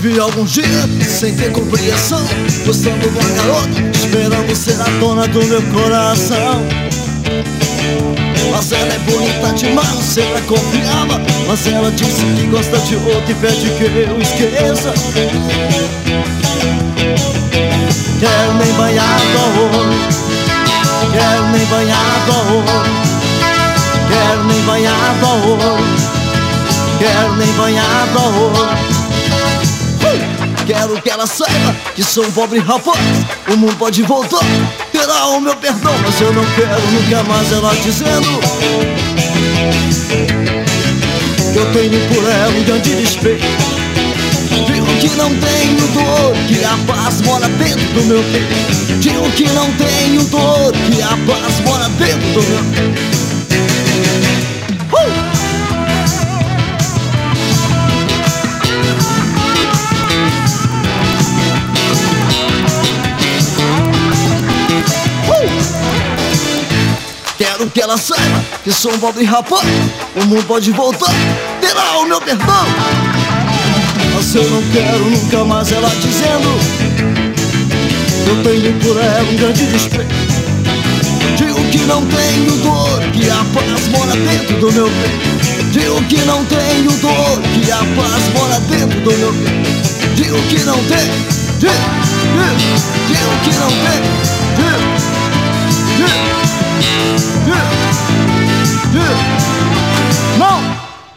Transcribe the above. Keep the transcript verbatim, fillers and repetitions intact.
Vivi alguns dias sem ter compreensão, gostando de uma garota, esperando ser a dona do meu coração. Mas ela é bonita demais, sempre confiava. Mas ela disse que gosta de outro e pede que eu esqueça. Quero nem banhado a ouro, quero nem banhado a ouro, quero nem banhado a ouro, quero nem banhado a ouro. Quero que ela saiba que sou um pobre rapaz. O mundo pode voltar, terá o meu perdão. Mas eu não quero nunca mais ela dizendo que eu tenho por ela um grande respeito. Digo que não tenho dor, que a paz mora dentro do meu peito. Digo que não tenho dor, que a paz mora dentro do meu peito. uh! Quero que ela saiba que sou um pobre rapaz. O mundo pode voltar, terá o meu perdão. Mas eu não quero nunca mais ela dizendo que eu tenho por ela um grande respeito. Digo que não tenho dor, que a paz mora dentro do meu peito. Digo que não tenho dor, que a paz mora dentro do meu peito. Digo que não tem, digo, digo, digo que não tem, digo, digo. Yeah. Yeah.